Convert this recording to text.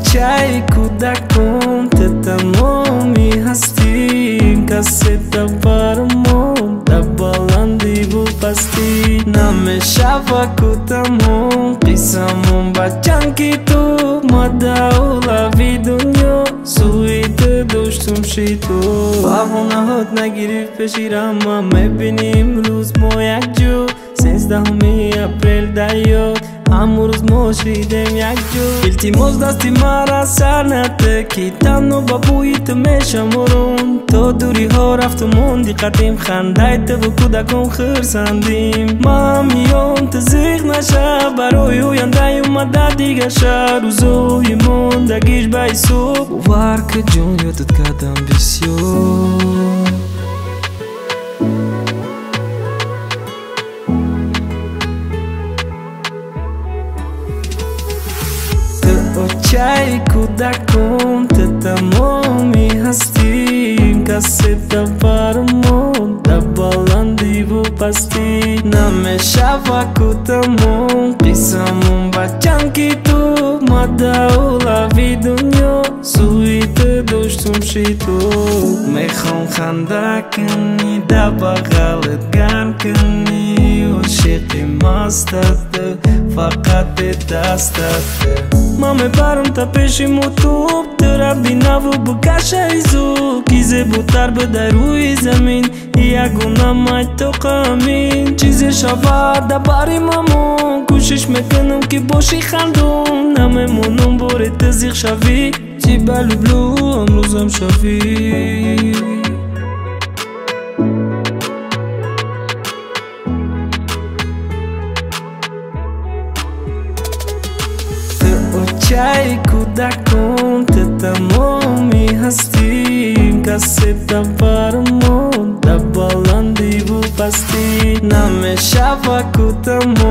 چای کودکان تمامی هستی کسیت برمون در بلندی و پستی نمیشود کتمون قسمون بچن که تو مداولا دنیا سویت داشتم شی تو باهنهات نگیری پشیرم ما میبینیم روز ما یک جو 13 اپریل دریاد امروز ما شیدیم یک جو التماس دستی مرا سر نده که تنو با بویت میشمرون تا دوری ها رفتمون دیقتیم خندای تو و کودکان خرسندیم ما میان تزیق نشه برای اوینده اومده دیگه شه روزوی موندگیش بای صبح ورک جون یادت کردم بسیار چای کودکان تمامی هستی کسیت برمون در بلندی و پستی نمیشود کتمون قسمون بچن که تو مداولا دنیا سویت داشتم شی تو میخوام خنده کنی در بغلت گرم کنی عاشقی مستت فقط دستت ما میبرم تا پیش موتوب تو بینه و بکشه ایزو کیزه بوتر بده روی زمین یگونه مای تو قمین چیزی شود در باری مامون کوشش میکنم که باشی خندون نمیمونم باره تزیق شوی چی بلو بلو امروزم شوی چای کودکان تمامی هستی کسیت برمون در بلندی و پستی نمیشود کتمون